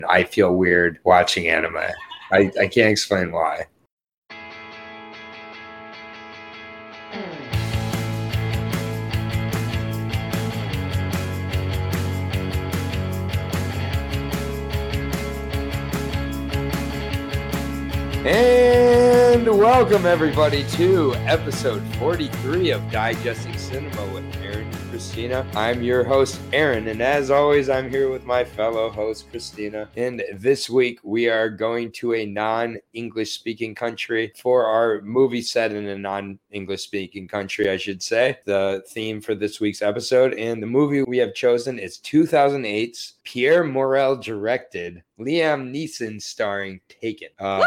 I feel weird watching anime. I can't explain why. And welcome everybody to episode 43 of Digesting Cinema with Aaron and Christina. I'm your host, Aaron, and as always, I'm here with my fellow host, Christina. And this week, we are going to a non-English speaking country for our movie set in a non-English speaking country, I should say. The theme for this week's episode, and the movie we have chosen is 2008's Pierre Morel directed, Liam Neeson starring Taken.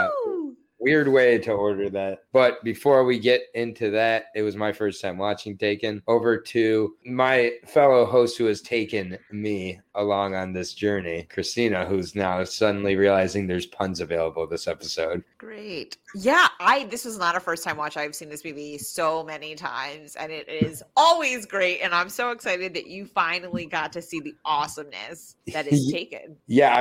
Weird way to order that. But before we get into that, it was my first time watching Taken. Over to my fellow host who has taken me along on this journey, Christina, who's now suddenly realizing there's puns available this episode. Great. Yeah, this was not a first time watch. I've seen this movie so many times and it is always great. And I'm so excited that you finally got to see the awesomeness that is Taken.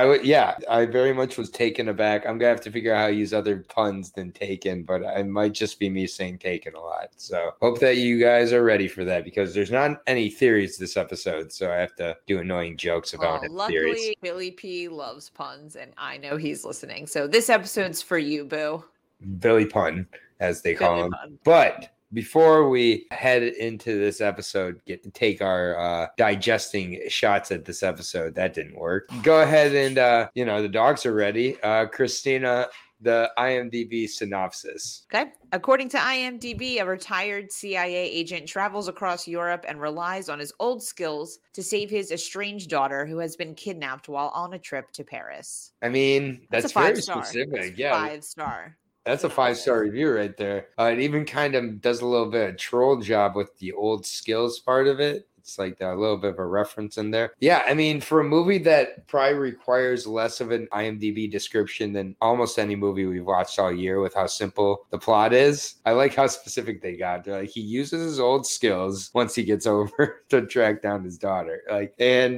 I very much was taken aback. I'm going to have to figure out how to use other puns than Taken, but it might just be me saying Taken a lot. So hope that you guys are ready for that because there's not any theories this episode. So I have to do annoying jokes about it. Luckily, theories. Billy P loves puns and I know he's listening. So this episode's for you, boo. Billy Pun, as they call him. Pun. But before we head into this episode, take our digesting shots at this episode. That didn't work. Go ahead and, the dogs are ready. Christina, the IMDb synopsis. Okay. According to IMDb, a retired CIA agent travels across Europe and relies on his old skills to save his estranged daughter who has been kidnapped while on a trip to Paris. I mean, that's very specific. That's yeah. 5-star. That's a 5-star review right there. It even kind of does a little bit of troll job with the old skills part of it. It's like a little bit of a reference in there. Yeah, I mean, for a movie that probably requires less of an IMDb description than almost any movie we've watched all year with how simple the plot is, I like how specific they got. They're like, he uses his old skills once he gets over to track down his daughter. I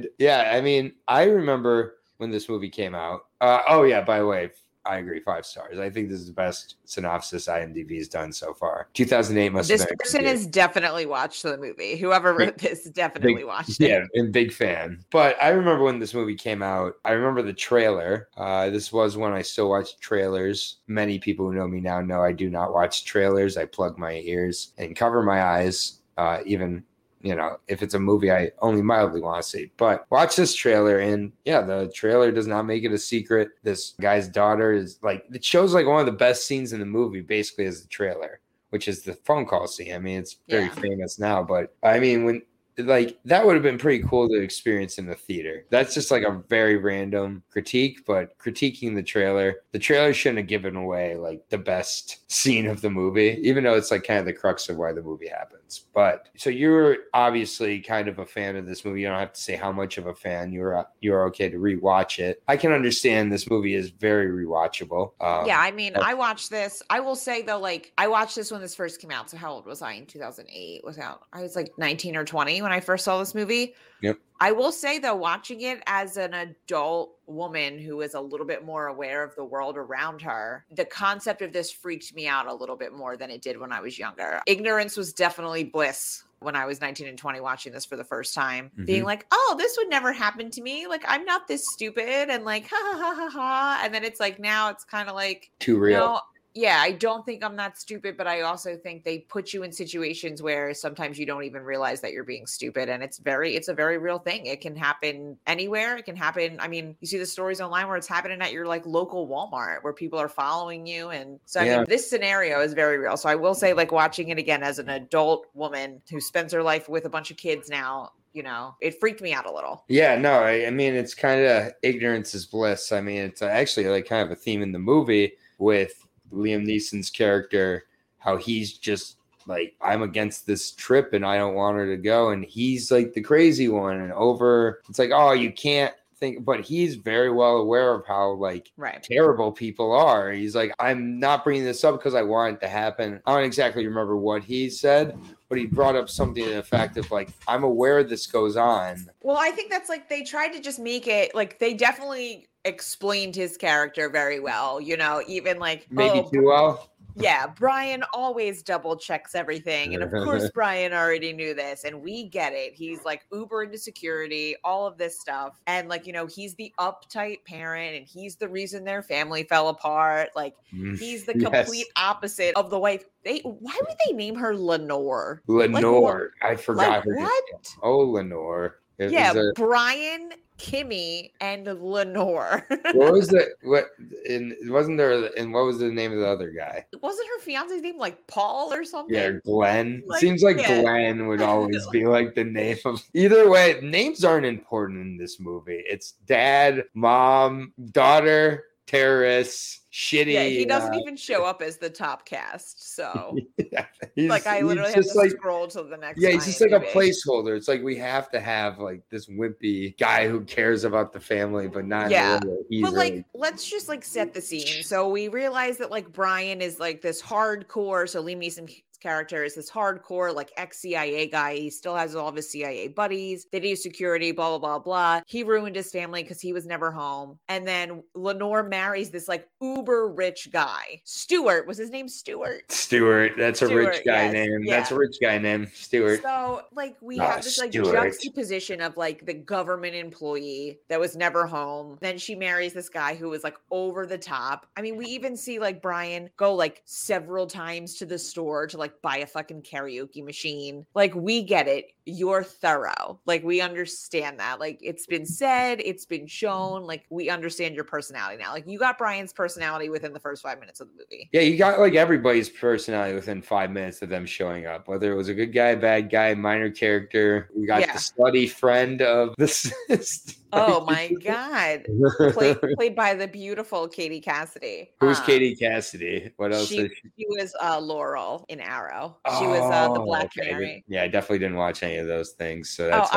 remember when this movie came out. By the way, I agree, 5 stars. I think this is the best synopsis IMDb has done so far. 2008 must have been. This person has definitely watched the movie. Whoever wrote this definitely watched it. Yeah, and big fan. But I remember when this movie came out, I remember the trailer. This was when I still watched trailers. Many people who know me now know I do not watch trailers. I plug my ears and cover my eyes, even if it's a movie I only mildly want to see. But watch this trailer, and the trailer does not make it a secret. This guy's daughter is it shows one of the best scenes in the movie, basically, as the trailer, which is the phone call scene. I mean, it's very famous now, but I mean, when that would have been pretty cool to experience in the theater. That's just a very random critique, but critiquing the trailer shouldn't have given away the best scene of the movie, even though it's kind of the crux of why the movie happens. But so you're obviously kind of a fan of this movie. You don't have to say how much of a fan. You're okay to rewatch it. I can understand this movie is very rewatchable. I watched this. I will say though, I watched this when this first came out. So how old was I in 2008? I was 19 or 20 when I first saw this movie. Yep. I will say though, watching it as an adult woman who is a little bit more aware of the world around her, the concept of this freaked me out a little bit more than it did when I was younger. Ignorance was definitely bliss when I was 19 and 20 watching this for the first time, being this would never happen to me. I'm not this stupid and ha ha ha ha ha. And then it's now it's kind of too real. Yeah, I don't think I'm that stupid, but I also think they put you in situations where sometimes you don't even realize that you're being stupid. And it's a very real thing. It can happen anywhere. It can happen. I mean, you see the stories online where it's happening at your local Walmart where people are following you. And so, I mean, this scenario is very real. So I will say watching it again as an adult woman who spends her life with a bunch of kids now, it freaked me out a little. Yeah, no, I mean, it's kind of ignorance is bliss. I mean, it's actually kind of a theme in the movie with Liam Neeson's character, how he's just I'm against this trip and I don't want her to go. And he's the crazy one and it's you can't think, but he's very well aware of how terrible people are. He's I'm not bringing this up because I want it to happen. I don't exactly remember what he said, but he brought up something to the fact of I'm aware this goes on. Well, I think that's they tried to just make it they definitely explained his character very well. You know, even like, Maybe too well. yeah, Brian always double checks everything. And of course, Brian already knew this, and we get it. He's like uber into security, all of this stuff. And like, you know, he's the uptight parent and he's the reason their family fell apart. Like, he's the complete opposite of the wife. Why would they name her Lenore? Lenore. Like, I forgot her name. What? Oh, Lenore. Brian, Kimmy, and Lenore. What was the what was the name of the other guy? Wasn't her fiance's name like Paul or something? Yeah, Glenn. Like, seems like Glenn would always be like the name of. Either way, names aren't important in this movie. It's dad, mom, daughter, terrorists. Shitty. Yeah, he doesn't even show up as the top cast. So, like, I literally have to scroll to the next. Yeah, he's just like a placeholder. It's like we have to have like this wimpy guy who cares about the family, but not. Yeah, but like, let's just like set the scene. So we realize that like Brian is like this hardcore. So Liam Neeson's character is this hardcore like ex-CIA guy. He still has all of his CIA buddies. They do security, blah, blah, blah, blah. He ruined his family because he was never home. And then Lenore marries this like uber rich guy. Stuart. Was his name Stuart? Stuart. That's a rich guy name. Yeah. That's a rich guy name. Stuart. So like we have this like juxtaposition of like the government employee that was never home. Then she marries this guy who was like over the top. I mean, we even see like Brian go like several times to the store to like buy a fucking karaoke machine. Like, we get it. You're thorough. Like, we understand that. Like, it's been said, it's been shown. Like, we understand your personality now. Like, you got Brian's personality within the first 5 minutes of the movie. Yeah, you got like everybody's personality within 5 minutes of them showing up. Whether it was a good guy, bad guy, minor character. We got the slutty friend of this. Oh my God. Played by the beautiful Katie Cassidy. Who's Katie Cassidy? What else is she? She was Laurel in Arrow. She was the Black Canary. Yeah, I definitely didn't watch any of those things. So that's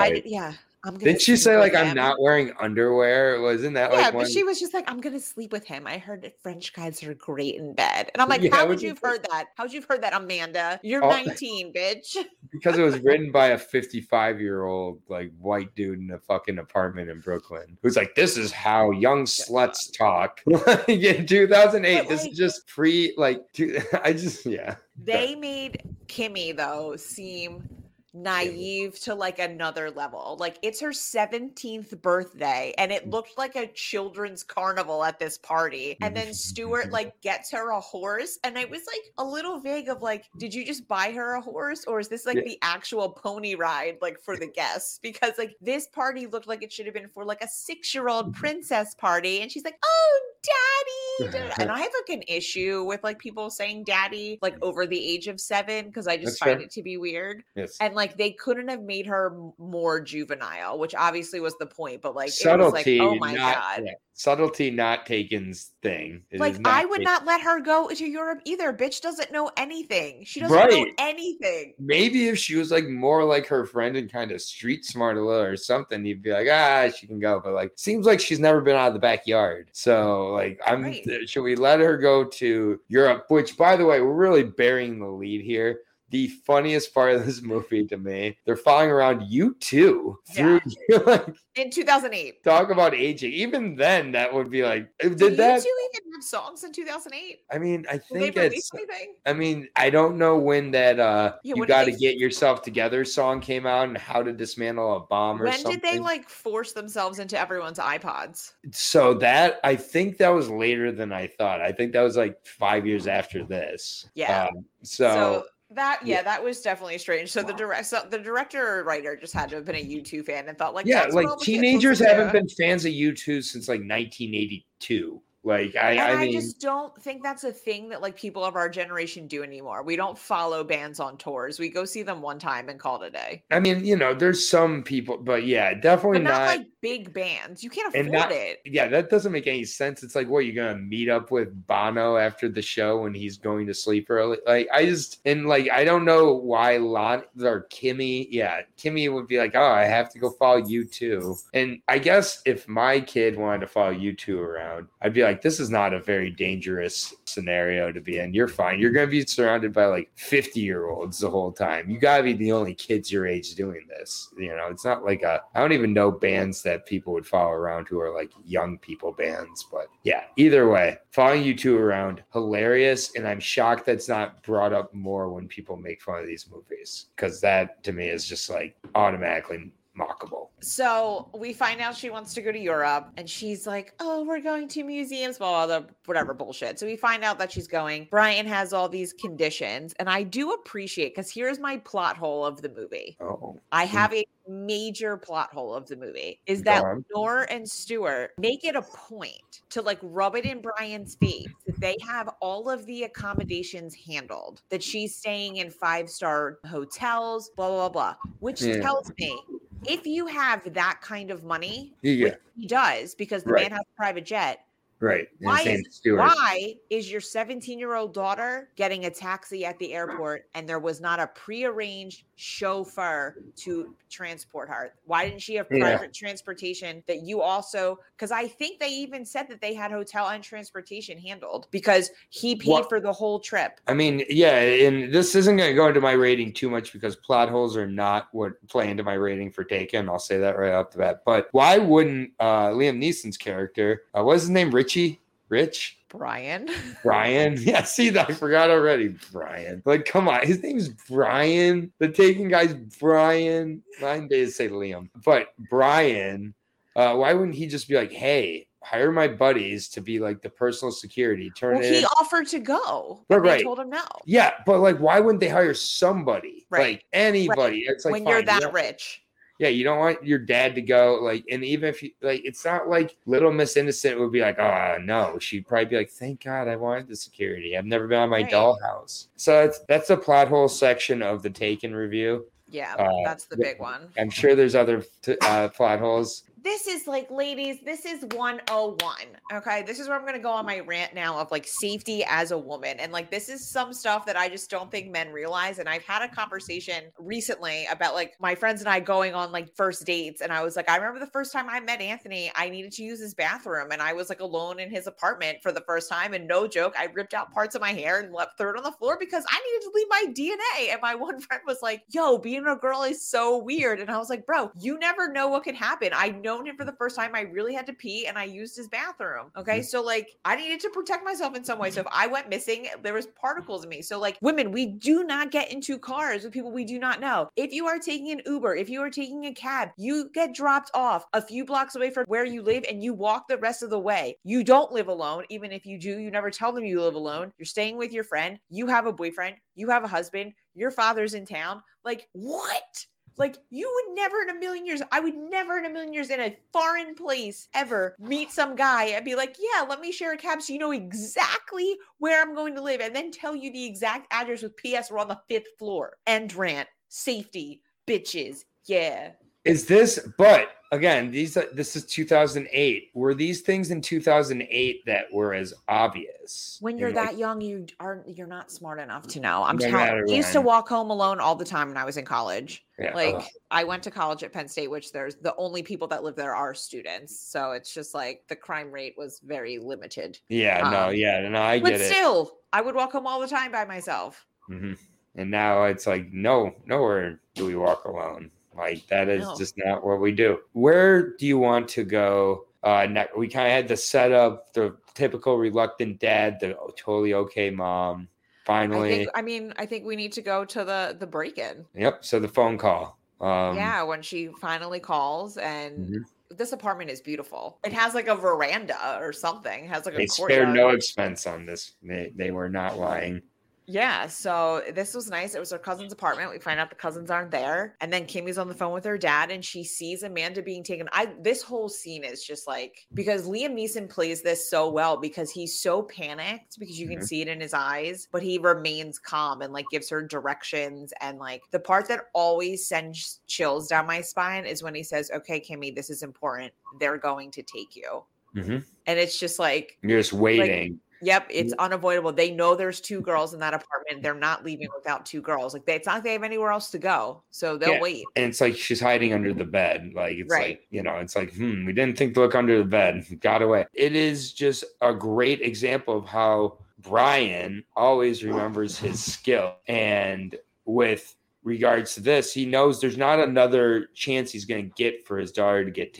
Didn't she say like I'm not wearing underwear? Wasn't that like but she was just like, I'm gonna sleep with him. I heard that French guys are great in bed. And I'm like, how would you have heard that? How would you have heard that, Amanda? You're 19, bitch. Because it was written by a 55-year-old like white dude in a fucking apartment in Brooklyn who's like, this is how young sluts talk. Like in 2008. This is just free. Like, They made Kimmy though seem naive to like another level. Like, it's her 17th birthday and it looked like a children's carnival at this party, and then Stuart like gets her a horse, and I was like a little vague of like, did you just buy her a horse, or is this like the actual pony ride like for the guests? Because like this party looked like it should have been for like a 6-year-old princess party, and she's like, oh daddy. And I have like an issue with like people saying daddy like over the age of 7 because I just find it to be weird. And like they couldn't have made her more juvenile, which obviously was the point, but like subtlety, it was like, oh my God. Subtlety not Taken's thing. Like, I would not let her go to Europe either. Bitch doesn't know anything. She doesn't know anything. Maybe if she was like more like her friend and kind of street smart a little or something, you'd be like, she can go. But like, seems like she's never been out of the backyard. So like, should we let her go to Europe? Which, by the way, we're really burying the lead here. The funniest part of this movie to me, they're following around U2 through like in 2008. Talk about aging. Even then, that would be like, did U2 even have songs in 2008? I mean, I think it's. Anything? I mean, I don't know when that "You Got to Get Yourself Together" song came out and "How to Dismantle a Bomb" or something. When did they like force themselves into everyone's iPods? So I think that was later than I thought. I think that was like 5 years after this. Yeah. So that was definitely strange. So the director or writer just had to have been a U2 fan and thought like, like teenagers haven't been fans of U2 since like 1982. Like I mean, just don't think that's a thing that like people of our generation do anymore. We don't follow bands on tours. We go see them one time and call it a day. I mean, there's some people, but definitely but not like big bands. You can't afford it. Yeah, that doesn't make any sense. It's like, what, you're gonna meet up with Bono after the show when he's going to sleep early? Like, I don't know why Lon or Kimmy. Yeah, Kimmy would be like, oh, I have to go follow U2. And I guess if my kid wanted to follow U2 around, I'd be like, this is not a very dangerous scenario to be in. You're fine. You're going to be surrounded by like 50-year-olds the whole time. You got to be the only kids your age doing this. It's not like I don't even know bands that people would follow around who are like young people bands. But yeah, either way, following U2 around, hilarious. And I'm shocked that's not brought up more when people make fun of these movies, because that to me is just like automatically mockable. So we find out she wants to go to Europe, and she's like, oh, we're going to museums, blah, blah, blah, whatever bullshit. So we find out that she's going. Brian has all these conditions, and I do appreciate, because here's my plot hole of the movie. I have a major plot hole of the movie, is that Nora and Stuart make it a point to like rub it in Brian's face that they have all of the accommodations handled, that she's staying in 5-star hotels, blah, blah, blah, which tells me, if you have that kind of money, which he does, because the man has a private jet, right? Why is your 17-year-old daughter getting a taxi at the airport and there was not a prearranged chauffeur to transport her? Why didn't she have private transportation that you also, because I think they even said that they had hotel and transportation handled because he paid for the whole trip. I mean, yeah, and this isn't going to go into my rating too much because plot holes are not what play into my rating for Taken. I'll say that right off the bat. But why wouldn't Liam Neeson's character, what's his name, Brian. Yeah, see that, I forgot already. Brian. Like, come on. His name's Brian. The Taken guy's Brian. Mine days say Liam. But Brian, why wouldn't he just be like, hey, hire my buddies to be like the personal security? He offered to go. But they told him no. Yeah, but like, why wouldn't they hire somebody? Right. Like anybody. It's like when you're that rich. Yeah, you don't want your dad to go, like, and even if you, like, it's not like Little Miss Innocent would be like, oh, no. She'd probably be like, thank God I wanted the security. I've never been on my dollhouse. So that's the plot hole section of the Taken review. Yeah, that's the big one. I'm sure there's other plot holes. This is like, ladies, this is 101. Okay. This is where I'm going to go on my rant now of like safety as a woman. And like, this is some stuff that I just don't think men realize. And I've had a conversation recently about like my friends and I going on like first dates. And I was like, I remember the first time I met Anthony, I needed to use his bathroom. And I was like alone in his apartment for the first time. And no joke, I ripped out parts of my hair and threw it on the floor because I needed to leave my DNA. And my one friend was like, yo, being a girl is so weird. And I was like, bro, you never know what could happen. I known him for the first time. I really had to pee and I used his bathroom. Okay. So like I needed to protect myself in some way. So if I went missing, there was particles in me. So like women, we do not get into cars with people we do not know. If you are taking an Uber, if you are taking a cab, you get dropped off a few blocks away from where you live and you walk the rest of the way. You don't live alone. Even if you do, you never tell them you live alone. You're staying with your friend. You have a boyfriend. You have a husband. Your father's in town. Like what? Like you would never in a million years, I would never in a million years in a foreign place ever meet some guy and be like, yeah, let me share a cab so you know exactly where I'm going to live and then tell you the exact address with PS, we're on the 5th floor. End rant, safety, bitches. Yeah. Is this, but again, this is 2008. Were these things in 2008 that were as obvious? When you're that young, you're not smart enough to know. I'm telling you, I used to walk home alone all the time when I was in college. Yeah. I went to college at Penn State, which there's the only people that live there are students. So it's just like the crime rate was very limited. Yeah, I get it. But still, I would walk home all the time by myself. Mm-hmm. And now it's like, nowhere do we walk alone. Like that is just not what we do. Where do you want to go? We kind of had to set up the typical reluctant dad, the totally okay mom. Finally, I think we need to go to the break-in. Yep. So the phone call. When she finally calls and this apartment is beautiful. It has like a veranda or something. It has like a courtyard. They spared no expense on this. They were not lying. Yeah, so this was nice. It was her cousin's apartment. We find out the cousins aren't there. And then Kimmy's on the phone with her dad and she sees Amanda being taken. This whole scene is just like, because Liam Neeson plays this so well because he's so panicked because you can see it in his eyes, but he remains calm and like gives her directions. And like the part that always sends chills down my spine is when he says, okay, Kimmy, this is important. They're going to take you. Mm-hmm. And it's just like, you're just waiting. Like, yep, it's unavoidable. They know there's 2 girls in that apartment. They're not leaving without 2 girls. Like it's not like they have anywhere else to go, so they'll wait. And it's like she's hiding under the bed. Like it's like, it's like, we didn't think to look under the bed. Got away. It is just a great example of how Brian always remembers his skill. And with regards to this, he knows there's not another chance he's going to get for his daughter to get taken.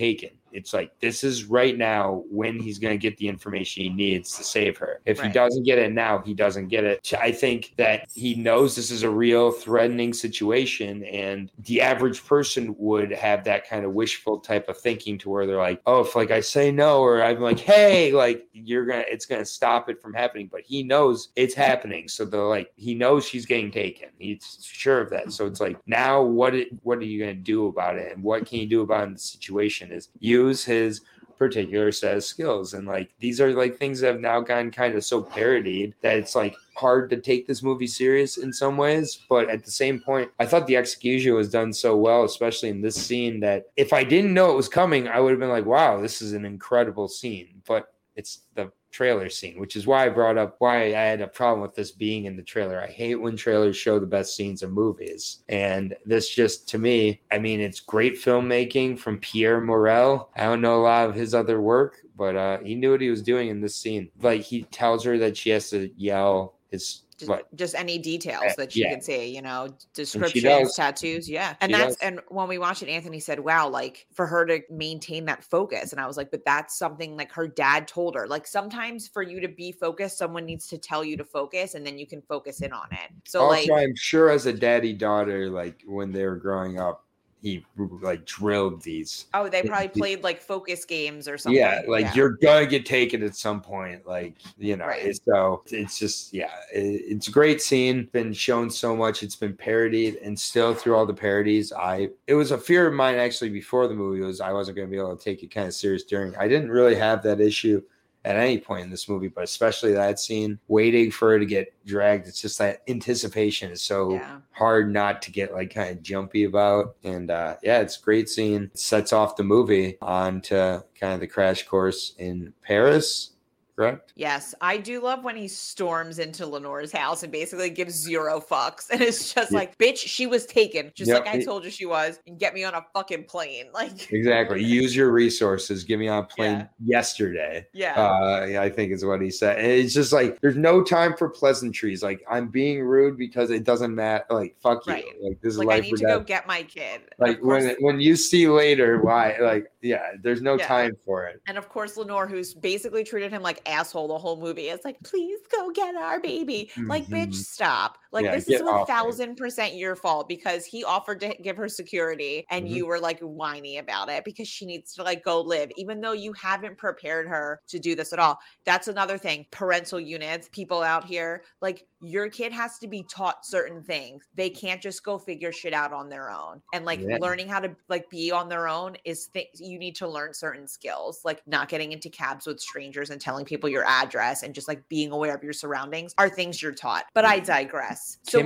it's like, this is right now when he's going to get the information he needs to save her. If he Right. doesn't get it now, he doesn't get it. I think that he knows this is a real threatening situation, and the average person would have that kind of wishful type of thinking to where they're like, oh, if like I say no, or I'm like, hey, like it's going to stop it from happening. But he knows it's happening. So they're like, he knows she's getting taken. He's sure of that. So it's like, now what are you going to do about it? And what can you do about it in the situation is use his particular set of skills. And like, these are like things that have now gotten kind of so parodied that it's like hard to take this movie serious in some ways. But at the same point, I thought the execution was done so well, especially in this scene, that if I didn't know it was coming, I would have been like, wow, this is an incredible scene. But it's the trailer scene, which is why I brought up why I had a problem with this being in the trailer. I hate when trailers show the best scenes of movies. And this just, to me, I mean, it's great filmmaking from Pierre Morel. I don't know a lot of his other work, but he knew what he was doing in this scene. Like, he tells her that she has to yell his just any details that she can say, you know, descriptions, tattoos. Yeah. And and when we watched it, Anthony said, wow, like for her to maintain that focus. And I was like, but that's something like her dad told her, like sometimes for you to be focused, someone needs to tell you to focus and then you can focus in on it. So also, I'm sure as a daddy daughter, like when they were growing up, he like drilled these. Oh, they probably played like focus games or something. Yeah, like you're gonna get taken at some point, like, you know. Right. So it's just, yeah, it's a great scene. Been shown so much. It's been parodied, and still through all the parodies, it was a fear of mine actually before the movie was I wasn't gonna be able to take it kind of serious during. I didn't really have that issue at any point in this movie, but especially that scene, waiting for her to get dragged. It's just that anticipation is so hard not to get like kind of jumpy about. And it's a great scene. It sets off the movie on to kind of the crash course in Paris. Correct? Yes, I do love when he storms into Lenore's house and basically gives zero fucks. And it's just like, bitch, she was taken. Just like I told you she was. And get me on a fucking plane. Like, exactly. Use your resources. Get me on a plane yesterday. Yeah. I think is what he said. And it's just like, there's no time for pleasantries. Like, I'm being rude because it doesn't matter. Like, fuck you. Like, this is like, life I need to go get my kid. Like, when you see later why, like, there's no time for it. And of course, Lenore, who's basically treated him like asshole the whole movie, is like, please go get our baby. Like, bitch, stop. Like, this is 1,000% your fault because he offered to give her security and you were like whiny about it because she needs to like go live, even though you haven't prepared her to do this at all. That's another thing. Parental units, people out here, like, your kid has to be taught certain things. They can't just go figure shit out on their own. And like learning how to like be on their own is you need to learn certain skills, like not getting into cabs with strangers and telling people your address and just like being aware of your surroundings are things you're taught. But I digress. So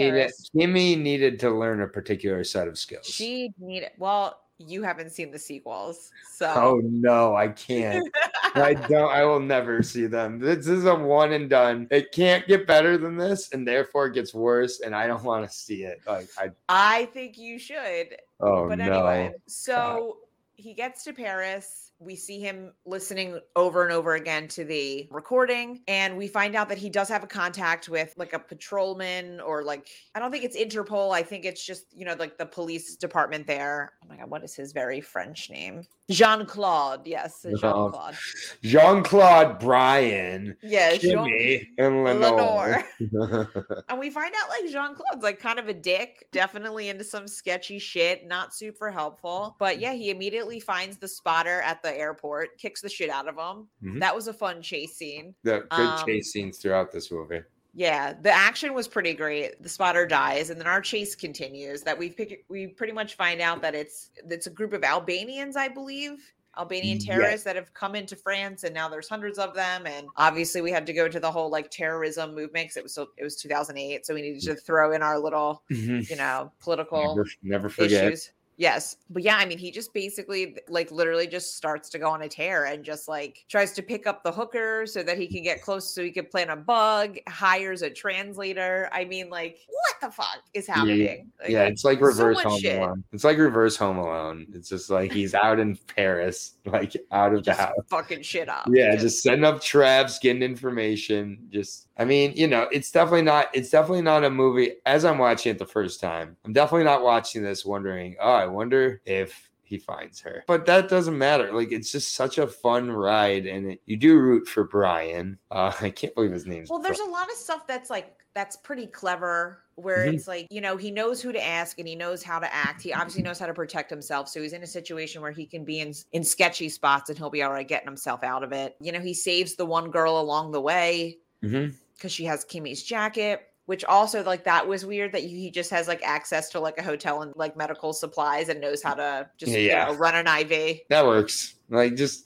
Kimmy needed to learn a particular set of skills. She needed, well, you haven't seen the sequels, so. Oh no, I can't. I will never see them. This is a one and done. It can't get better than this, and therefore it gets worse, and I don't want to see it. Like, I think you should. Oh, but anyway, so he gets to Paris. We see him listening over and over again to the recording, and we find out that he does have a contact with like a patrolman, or like, I don't think it's Interpol. I think it's just, you know, like the police department there. Oh my God, what is his very French name? Jean-Claude. Yes, Jean-Claude. Jean-Claude, Brian. Yeah, Kimmy, and Lenore. And we find out like Jean-Claude's like kind of a dick, definitely into some sketchy shit, not super helpful. But yeah, he immediately finds the spotter at the airport, kicks the shit out of him. That was a fun chase scene. Good chase scenes throughout this movie. Yeah, the action was pretty great. The spotter dies, and then our chase continues. That we pretty much find out that it's a group of Albanians, I believe. Albanian terrorists that have come into France, and now there's hundreds of them. And obviously we had to go to the whole like terrorism movement because it was 2008, so we needed to throw in our little you know, political never forget issues. Yes. But yeah, I mean, he just basically like literally just starts to go on a tear and just like tries to pick up the hooker so that he can get close so he can plant a bug, hires a translator. I mean, like, what the fuck is happening? It's like reverse Home Alone. It's like reverse Home Alone. It's just like he's out in Paris, like out of the house. Fucking shit up. Yeah, just setting up traps, getting information. Just, I mean, you know, it's definitely not a movie. As I'm watching it the first time, I'm definitely not watching this wondering, oh, I wonder if he finds her. But that doesn't matter. Like, it's just such a fun ride, and you do root for Brian. I can't believe his name's Well, there's Brian. a lot of stuff that's pretty clever, where it's like, he knows who to ask and he knows how to act. He obviously knows how to protect himself. So he's in a situation where he can be in sketchy spots and he'll be all right getting himself out of it. He saves the one girl along the way because she has Kimmy's jacket. Which also, like, that was weird that he just has like access to like a hotel and like medical supplies and knows how to just run an IV. That works. Like, just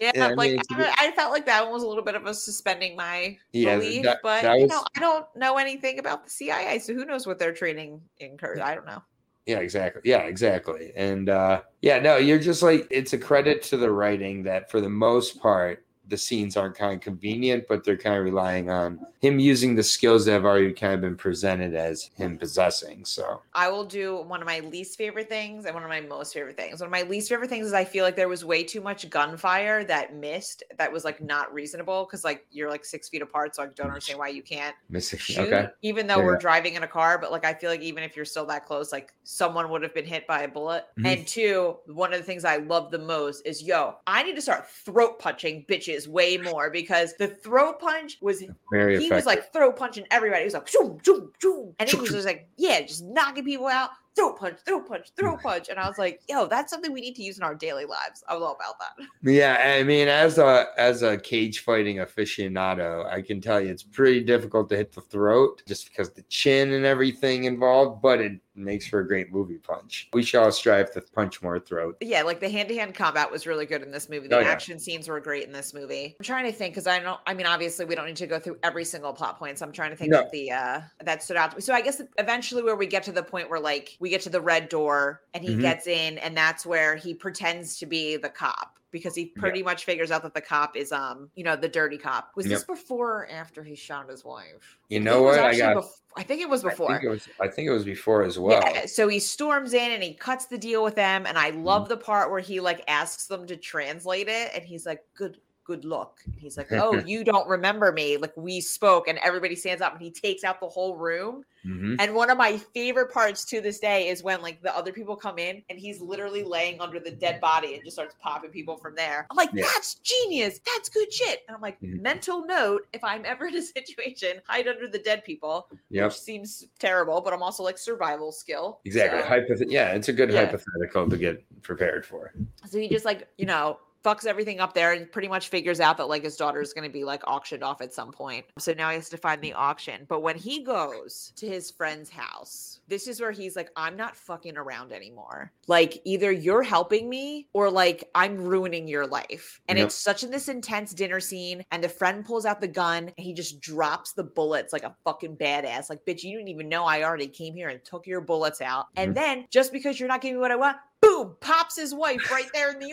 I felt like that one was a little bit of a suspending my belief, but I don't know anything about the CIA, so who knows what their training incurred? I don't know. Yeah, exactly. Yeah, exactly. And you're just like, it's a credit to the writing that for the most part, the scenes aren't kind of convenient, but they're kind of relying on him using the skills that have already kind of been presented as him possessing. So I will do one of my least favorite things and one of my most favorite things. One of my least favorite things is I feel like there was way too much gunfire that missed. That was like not reasonable because like you're like 6 feet apart, so I don't understand why you can't shoot, even though we're driving in a car. But like I feel like even if you're still that close, like someone would have been hit by a bullet. And two, one of the things I love the most is I need to start throat punching bitches way more, because the throat punch was very effective. He was like throat punching everybody. He was like zoom, zoom, zoom. And he was just like, just knocking people out. Throat punch, throat punch, throat punch. And I was like, that's something we need to use in our daily lives. I was all about that. Yeah, I mean, as a cage fighting aficionado, I can tell you it's pretty difficult to hit the throat just because the chin and everything involved, but it makes for a great movie punch. We shall strive to punch more throat. Yeah, like the hand-to-hand combat was really good in this movie. The action scenes were great in this movie. I'm trying to think, because obviously we don't need to go through every single plot point, so I'm trying to think of the that stood out to me. So I guess eventually where we get to the point where like we get to the red door and he gets in, and that's where he pretends to be the cop, because he pretty much figures out that the cop is the dirty cop. Was this before or after he shot his wife? You know what? I think it was before. I think it was before as well. Yeah, so he storms in and he cuts the deal with them, and I love the part where he like asks them to translate it, and he's like, good luck. And he's like, oh, you don't remember me. Like, we spoke, and everybody stands up and he takes out the whole room. And one of my favorite parts to this day is when like the other people come in and he's literally laying under the dead body and just starts popping people from there. I'm like, that's genius. That's good shit. And I'm like, mental note, if I'm ever in a situation, hide under the dead people, which seems terrible, but I'm also like survival skill. Exactly. So, it's a good hypothetical to get prepared for. So he just like, fucks everything up there and pretty much figures out that like his daughter is going to be like auctioned off at some point. So now he has to find the auction. But when he goes to his friend's house, this is where he's like, I'm not fucking around anymore. Like, either you're helping me or like I'm ruining your life. And it's such this intense dinner scene, and the friend pulls out the gun and he just drops the bullets like a fucking badass. Like, bitch, you didn't even know I already came here and took your bullets out. And then just because you're not giving me what I want, boom, pops his wife right there in the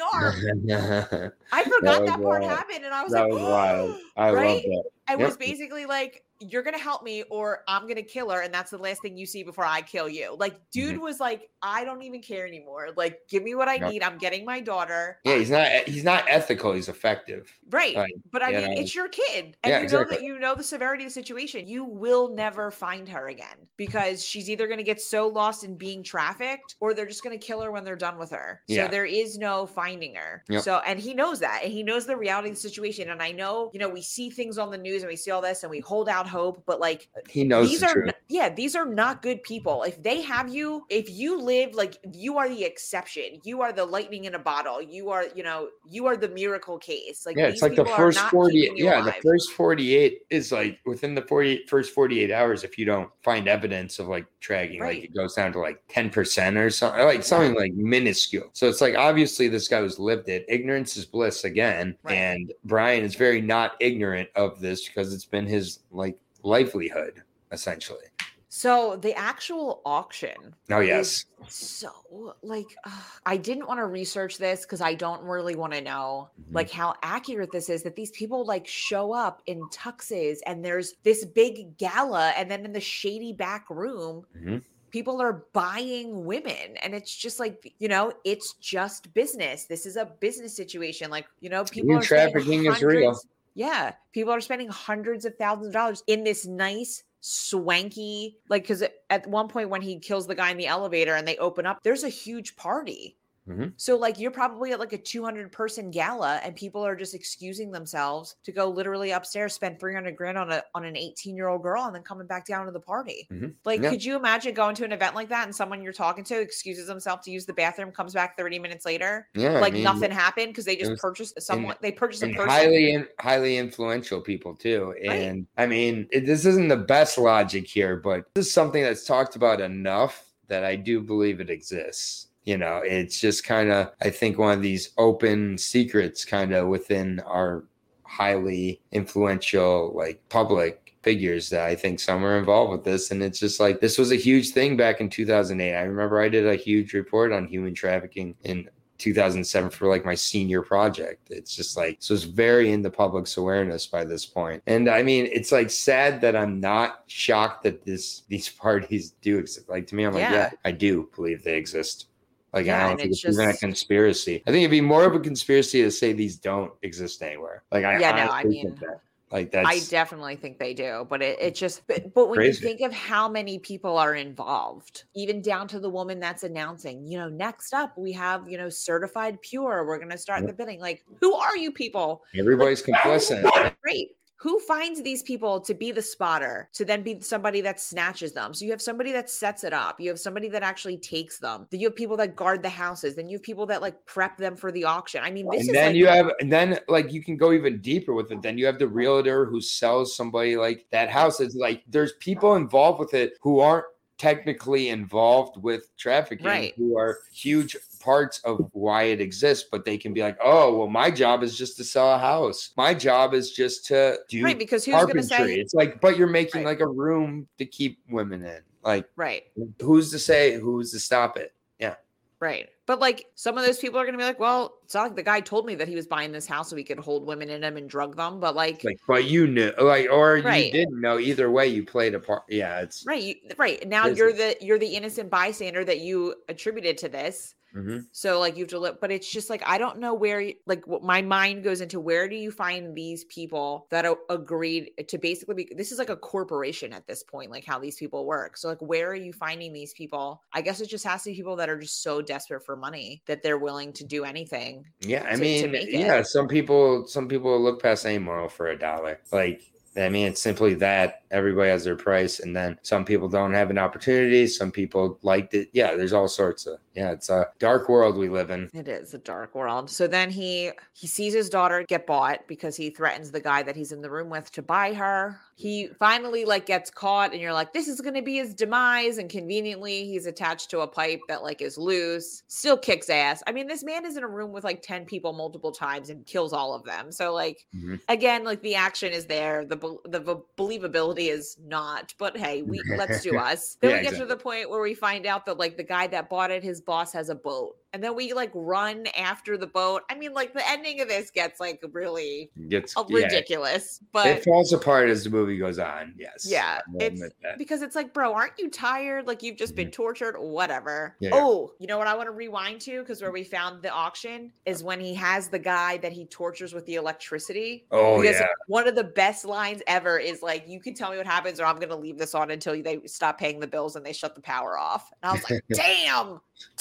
arm. I forgot that part happened, and I was that like, was wild. I love that. It was basically like, you're going to help me or I'm going to kill her. And that's the last thing you see before I kill you. Like, dude was like, I don't even care anymore. Like, give me what I need. I'm getting my daughter. Yeah, he's not ethical. He's effective. Right. Like, but I mean, it's your kid. And you know the severity of the situation. You will never find her again, because she's either going to get so lost in being trafficked or they're just going to kill her when they're done with her. So there is no finding her. So, and he knows that, and he knows the reality of the situation. And I know, we see things on the news and we see all this and we hold out hope, but like, he knows these are not good people. If they have you, if you live, like, you are the exception, you are the lightning in a bottle, you are the miracle case. Like, it's like the first 48. The first 48 is like within the first 48 hours. If you don't find evidence of like tracking, like it goes down to like 10% or something, like something like minuscule. So it's like, obviously this guy was lived it. Ignorance is bliss again. And Brian is very not ignorant of this, because it's been his like livelihood essentially. So the actual auction. Oh, yes. So like, I didn't want to research this because I don't really want to know like how accurate this is, that these people like show up in tuxes and there's this big gala, and then in the shady back room, people are buying women, and it's just like, it's just business. This is a business situation. Like, people are trafficking is real. Yeah. People are spending hundreds of thousands of dollars in this nice, swanky, like, because at one point when he kills the guy in the elevator and they open up, there's a huge party. So like you're probably at like a 200-person gala and people are just excusing themselves to go literally upstairs, spend 300 grand on an 18-year-old girl and then coming back down to the party. Like, Yeah. could you imagine going to an event like that and someone you're talking to excuses himself to use the bathroom, comes back 30 minutes later? Yeah, Like nothing happened because they just purchased someone. They purchased a and person. highly influential people too. Right. And I mean, this isn't the best logic here, but this is something that's talked about enough that I do believe it exists. You know, it's just kind of, I think, one of these open secrets kind of within our highly influential, like, public figures that I think some are involved with this. And it's just like, this was a huge thing back in 2008. I remember I did a huge report on human trafficking in 2007 for like my senior project. It's just like, so it's very in the public's awareness by this point. And I mean, it's like sad that I'm not shocked that these parties do exist. Like, to me, I'm like, yeah, I do believe they exist. Like, I don't think it's even a conspiracy. I think it'd be more of a conspiracy to say these don't exist anywhere. Like, I mean, think that. Like, that's, I definitely think they do, but it just, but when you think of how many people are involved, even down to the woman that's announcing, you know, next up we have, you know, certified pure, we're going to start the bidding. Like, who are you people? Everybody's complicit. Great. Who finds these people to be the spotter, to then be somebody that snatches them? So you have somebody that sets it up. You have somebody that actually takes them. Then you have people that guard the houses. Then you have people that like prep them for the auction. I mean, this is then like, you have, and then like you can go even deeper with it. Then you have the realtor who sells somebody like that house. It's like there's people involved with it who aren't technically involved with trafficking, who are huge parts of why it exists, but they can be like, oh, well, my job is just to sell a house. My job is just to do because who's going to say it's like, but you're making like a room to keep women in. Like, who's to say, who's to stop it? Yeah. Right. But like some of those people are going to be like, well, it's not like the guy told me that he was buying this house so he could hold women in him and drug them. But like, but you knew, like, or you didn't know. Either way, you played a part. Yeah, it's right. Right. Now you're the innocent bystander that you attributed to this. So like you have to look, but it's just like, I don't know where, like what my mind goes into, where do you find these people that agreed to basically be, this is like a corporation at this point, like how these people work. So like, where are you finding these people? I guess it just has to be people that are just so desperate for money that they're willing to do anything. Yeah. I mean, some people look past any moral for $1. Like, I mean, it's simply that everybody has their price, and then some people don't have an opportunity. Some people liked it. Yeah, there's all sorts of, it's a dark world we live in. It is a dark world. So then he sees his daughter get bought because he threatens the guy that he's in the room with to buy her. He finally like gets caught, and you're like, this is going to be his demise. And conveniently, he's attached to a pipe that like is loose, still kicks ass. I mean, this man is in a room with like 10 people multiple times and kills all of them. So like, again, like the action is there. The believability is not, but hey, let's do us. Then we get to the point where we find out that like the guy that bought it, his boss has a boat. And then we like run after the boat. I mean, like the ending of this gets like really ridiculous, but it falls apart as the movie goes on. Yes. Yeah. It's because it's like, bro, aren't you tired? Like you've just been tortured, whatever. Yeah. Oh, you know what I want to rewind to? Because where we found the auction is when he has the guy that he tortures with the electricity. Oh, because one of the best lines ever is like, you can tell me what happens or I'm going to leave this on until they stop paying the bills and they shut the power off. And I was like, damn.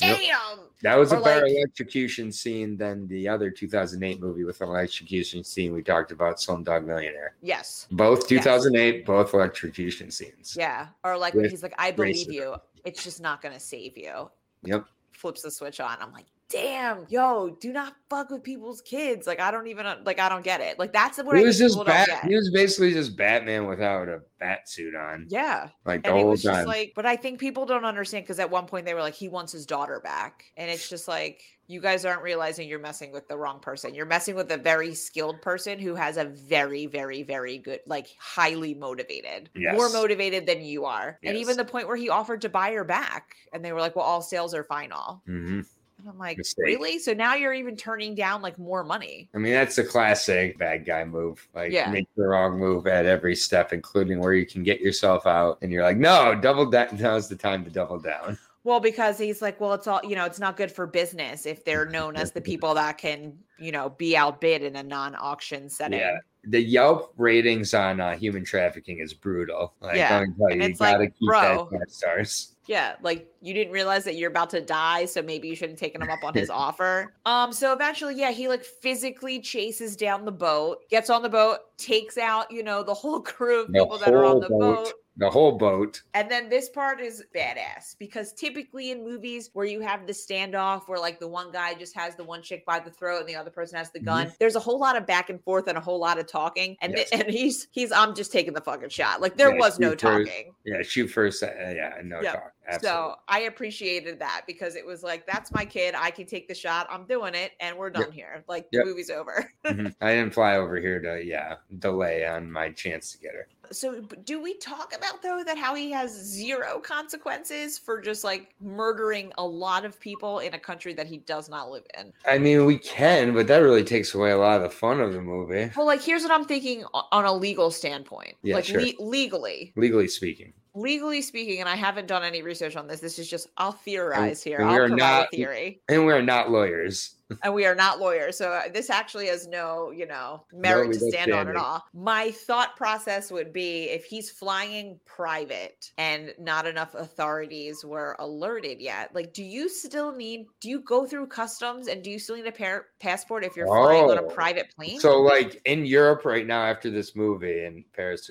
That was a better electrocution scene than the other 2008 movie with an electrocution scene we talked about, Slumdog Millionaire. Yes. Both 2008, both electrocution scenes. Yeah. Or like when he's like, I believe you. It's just not going to save you. Yep. Flips the switch on. I'm like, damn, yo, do not fuck with people's kids. Like, I don't get it. Like, that's what he was just he was basically just Batman without a bat suit on. Yeah. Like the whole time. Just like, but I think people don't understand because at one point they were like, he wants his daughter back. And it's just like, you guys aren't realizing you're messing with the wrong person. You're messing with a very skilled person who has a very, very, very good, like highly motivated, more motivated than you are. Yes. And even the point where he offered to buy her back and they were like, well, all sales are final. And I'm like, really? So now you're even turning down like more money. I mean, that's a classic bad guy move. Like make the wrong move at every step, including where you can get yourself out. And you're like, no, double down. Now's the time to double down. Well, because he's like, well, it's all, it's not good for business if they're known as the people that can, be outbid in a non-auction Yeah. setting. The Yelp ratings on human trafficking is brutal. Like, Yeah. let me tell And you, you it's like, gotta keep that bro, 5 stars. yeah, like you didn't realize that you're about to die, so maybe you shouldn't have taken him up on his offer. So eventually, yeah, he like physically chases down the boat, gets on the boat, takes out, the whole crew of The people that are on whole the boat. boat. The whole boat. And then this part is badass because typically in movies where you have the standoff where like the one guy just has the one chick by the throat and the other person has the gun, there's a whole lot of back and forth and a whole lot of talking. And Yes. and he's I'm just taking the fucking shot. Like there was no talking. Shoot first. No talk. Absolutely. So I appreciated that because it was like, that's my kid. I can take the shot. I'm doing it. And we're done here. Like the movie's over. I didn't fly over here to, delay on my chance to get her. So do we talk about though that how he has zero consequences for just like murdering a lot of people in a country that he does not live in? I mean, we can, but that really takes away a lot of the fun of the movie. Well, like here's what I'm thinking on a legal standpoint. Yeah, like sure. Legally speaking, and I haven't done any research on this. This is just I'll theorize here. And I'll provide a theory. And we're not lawyers. And we are not lawyers. So this actually has no, merit to stand on at all. My thought process would be if he's flying private and not enough authorities were alerted yet, like, do you go through customs and do you still need a passport if you're flying on a private plane? So like in Europe right now after this movie in Paris,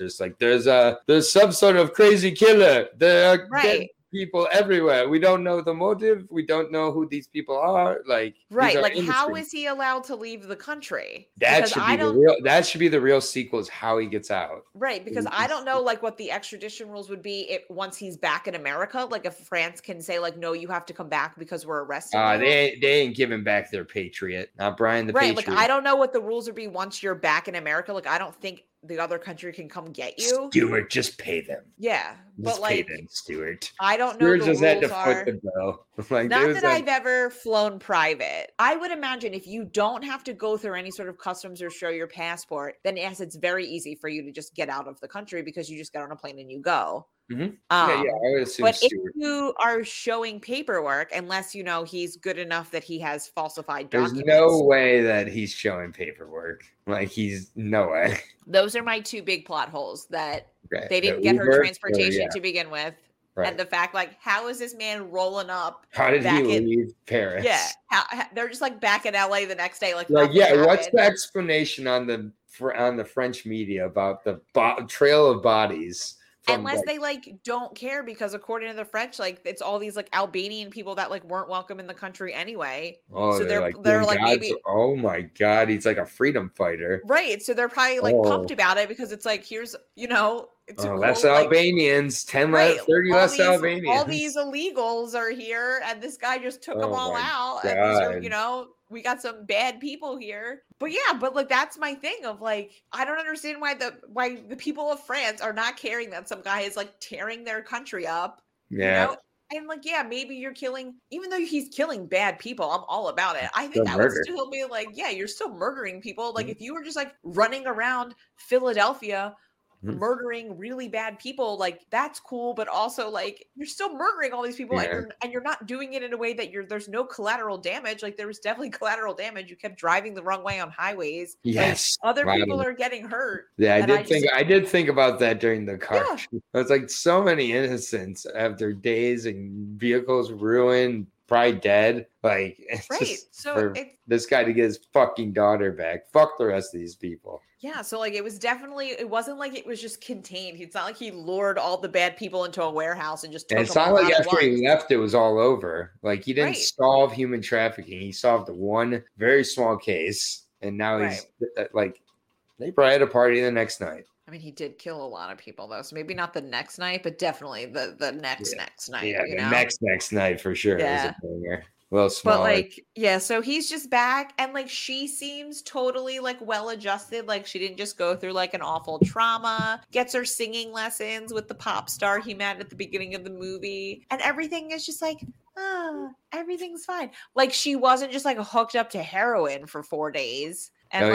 there's some sort of crazy killer. There are dead people everywhere. We don't know the motive. We don't know who these people are. Like how is he allowed to leave the country? That should be the real sequel is how he gets out. Right, because I don't know like what the extradition rules would be once he's back in America. Like if France can say like, no, you have to come back because we're arresting you. They ain't giving back their patriot. Not Brian the Patriot. Right, like I don't know what the rules would be once you're back in America. Like I don't think the other country can come get you. Stuart, just pay them. Yeah, just pay them, Stuart. I don't know. Stuart just had to foot the bill. Not that I've ever flown private. I would imagine if you don't have to go through any sort of customs or show your passport, then yes, it's very easy for you to just get out of the country because you just get on a plane and you go. Mm-hmm. I would assume. But Stuart. If you are showing paperwork, unless he's good enough that he has falsified documents, there's no way that he's showing paperwork. Like no way. Those are my two big plot holes that they didn't get her transportation to begin with. Right. And the fact, like, how is this man rolling up? How did he leave Paris? Yeah, they're just like back in LA the next day. Like what's the explanation on the French media about the trail of bodies? Unless they like don't care because according to the French, like it's all these like Albanian people that like weren't welcome in the country anyway. Oh, so they're like maybe. Oh my God, he's like a freedom fighter, right? So they're probably like pumped about it because it's like here's it's less Albanians, 30 less Albanians. All these illegals are here, and this guy just took them all out. And these are, we got some bad people here. But like that's my thing of like I don't understand why the people of France are not caring that some guy is like tearing their country up. Yeah. And like, maybe you're killing, even though he's killing bad people, I'm all about it. I think that would still be like, you're still murdering people. Like if you were just like running around Philadelphia murdering really bad people, like that's cool, but also like you're still murdering all these people and you're not doing it in a way that there's no collateral damage. Like there was definitely collateral damage. You kept driving the wrong way on highways. Yes, like, other people are getting hurt. Yeah, I did think about that during the car. Yeah. It's like so many innocents have their days and vehicles ruined, probably dead. Like it's just for this guy to get his fucking daughter back. Fuck the rest of these people. Yeah, so like it wasn't like it was just contained. It's not like he lured all the bad people into a warehouse and just took them all out. It's not like after he left, it was all over. Like he didn't solve human trafficking. He solved one very small case, and now he's like, they probably had a party the next night. I mean, he did kill a lot of people though, so maybe not the next night, but definitely the next night. Yeah, the next night for sure. Yeah. A little smaller. But like, so he's just back and like she seems totally like well adjusted. Like she didn't just go through like an awful trauma, gets her singing lessons with the pop star he met at the beginning of the movie. And everything is just like, everything's fine. Like she wasn't just like hooked up to heroin for 4 days. And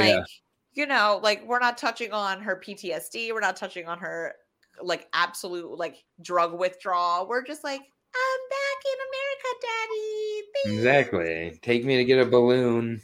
like we're not touching on her PTSD. We're not touching on her like absolute like drug withdrawal. We're just like, I'm back in America, Daddy. Thanks. Exactly. Take me to get a balloon.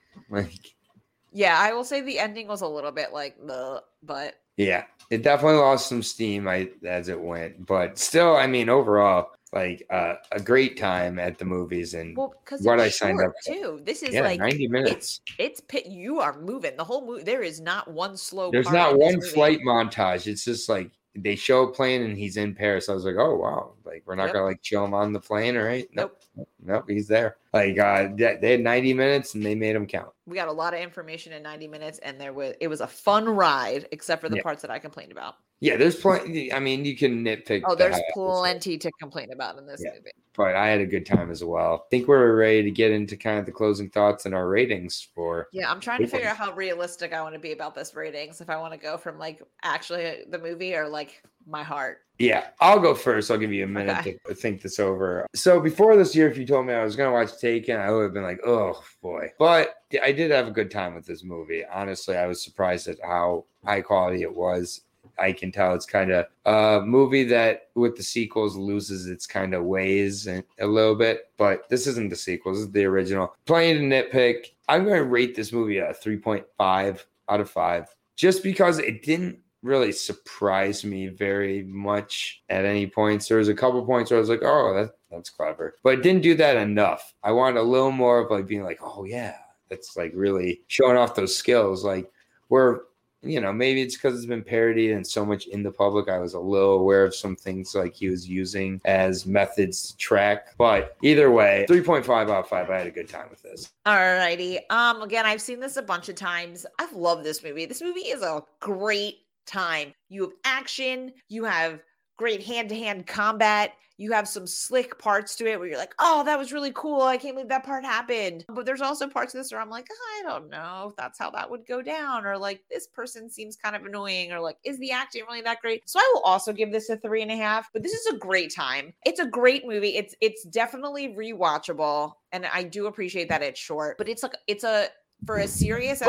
Like, yeah, I will say the ending was a little bit like, but yeah, it definitely lost some steam as it went, but still, I mean, overall, like a great time at the movies and because what it's I signed short up for. too. This is 90 minutes. It's you are moving the whole movie. There is not one slow. There's part not in this one movie. flight montage. It's just like they show a plane and he's in Paris. I was like, oh wow, like we're not gonna like chill him on the plane, all right? Nope, he's there. Like they had 90 minutes and they made him count. We got a lot of information in 90 minutes, and it was a fun ride, except for the parts that I complained about. Yeah, there's plenty. I mean, you can nitpick. Oh, there's plenty to complain about in this movie. But I had a good time as well. I think we're ready to get into kind of the closing thoughts and our ratings for. Yeah, I'm trying to figure out how realistic I want to be about this ratings. If I want to go from like actually the movie or like my heart. Yeah, I'll go first. I'll give you a minute to think this over. So before this year, if you told me I was going to watch Taken, I would have been like, oh boy. But I did have a good time with this movie. Honestly, I was surprised at how high quality it was. I can tell it's kind of a movie that with the sequels loses its kind of ways a little bit, but this isn't the sequel. This is the original. Playing to nitpick, I'm going to rate this movie a 3.5 out of 5 just because it didn't really surprise me very much at any points. There was a couple points where I was like, oh, that's clever, but it didn't do that enough. I wanted a little more of like being like, oh yeah, that's like really showing off those skills. Like we're, maybe it's because it's been parodied and so much in the public. I was a little aware of some things like he was using as methods to track. But either way, 3.5 out of 5. I had a good time with this. All righty. Again, I've seen this a bunch of times. I've loved this movie. This movie is a great time. You have action. You have great hand-to-hand combat. You have some slick parts to it where you're like, oh, that was really cool. I can't believe that part happened. But there's also parts of this where I'm like, I don't know if that's how that would go down. Or like, this person seems kind of annoying. Or like, is the acting really that great? So I will also give this a 3.5. But this is a great time. It's a great movie. It's definitely rewatchable. And I do appreciate that it's short. But for as serious as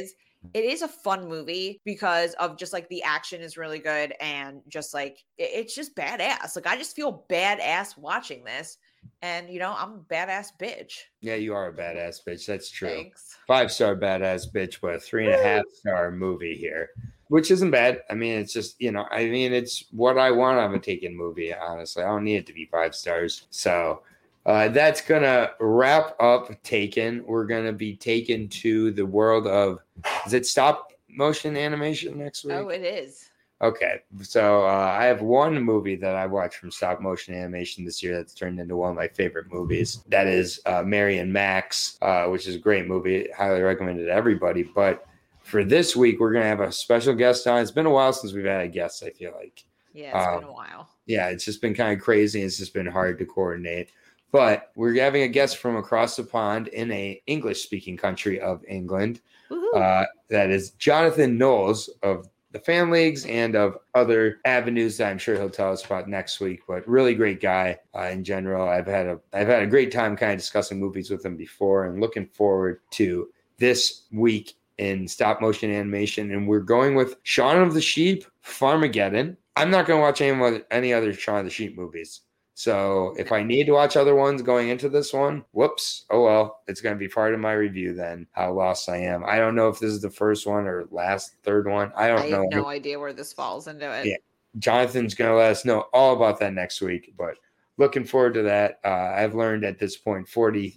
it is a fun movie because of just like the action is really good and just like it's just badass. Like I just feel badass watching this, and I'm a badass bitch. Yeah, you are a badass bitch. That's true. Thanks. 5-star badass bitch, but a 3.5-star movie here, which isn't bad. I mean, it's just it's what I want out of a Taken movie. Honestly, I don't need it to be 5 stars. So. That's going to wrap up Taken. We're going to be taken to the world of, is it stop motion animation next week? Oh, it is. Okay. So I have one movie that I watched from stop motion animation this year that's turned into one of my favorite movies. That is Mary and Max, which is a great movie. Highly recommended to everybody. But for this week, we're going to have a special guest on. It's been a while since we've had a guest, I feel like. Yeah, it's been a while. Yeah, it's just been kind of crazy. It's just been hard to coordinate. But we're having a guest from across the pond in a English-speaking country of England. That is Jonathan Knowles of the Fan Leagues and of other avenues that I'm sure he'll tell us about next week. But really great guy in general. I've had a great time kind of discussing movies with him before and looking forward to this week in stop motion animation. And we're going with Shaun of the Sheep, Farmageddon. I'm not going to watch any other Shaun of the Sheep movies. So if I need to watch other ones going into this one, whoops, oh well, it's going to be part of my review then, how lost I am. I don't know if this is the first one or third one. I have no idea where this falls into it. Yeah, Jonathan's going to let us know all about that next week, but looking forward to that. I've learned at this point,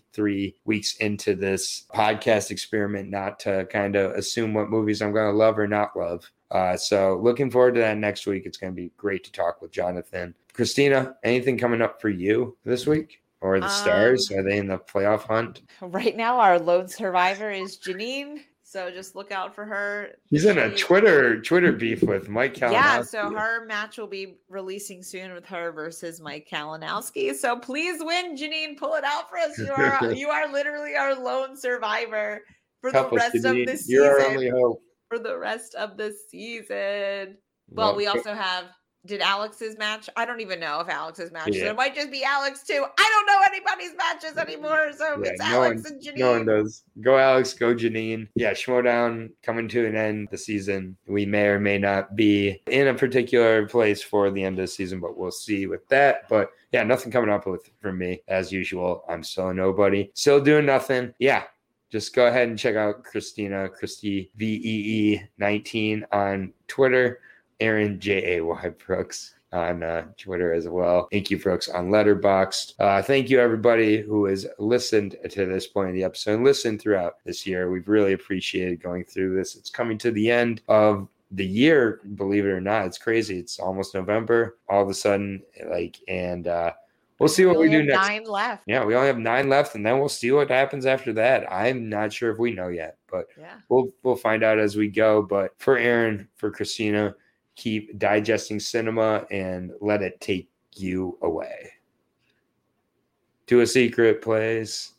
43 weeks into this podcast experiment, not to kind of assume what movies I'm going to love or not love. So looking forward to that next week. It's going to be great to talk with Jonathan. Christina, anything coming up for you this week? Or the Stars? Are they in the playoff hunt? Right now, our lone survivor is Janine. So just look out for her. She's in a Twitter beef with Mike Kalinowski. Yeah, so her match will be releasing soon with her versus Mike Kalinowski. So please win, Janine. Pull it out for us. You are literally our lone survivor for the rest of the season. You're our only hope. For the rest of the season. Well, we also have Did Alex's match? I don't even know if Alex's match. Yeah. It might just be Alex too. I don't know anybody's matches anymore. So Yeah, it's Alex and no one Janine. does. Go Alex, go Janine. Yeah, Schmodown coming to an end the season. We may or may not be in a particular place for the end of the season, but we'll see with that. But yeah, nothing coming up from me as usual. I'm still a nobody, still doing nothing. Yeah, just go ahead and check out Christy VEE 19 on Twitter. Aaron JAY Brooks on Twitter as well. Thank you, Brooks, on Letterboxd. Thank you, everybody who has listened to this point of the episode and listened throughout this year. We've really appreciated going through this. It's coming to the end of the year, believe it or not. It's crazy. It's almost November. All of a sudden, we'll see what we do next. 9 left. Yeah, we only have 9 left, and then we'll see what happens after that. I'm not sure if we know yet, but we'll find out as we go. But for Aaron, for Christina, keep digesting cinema and let it take you away to a secret place.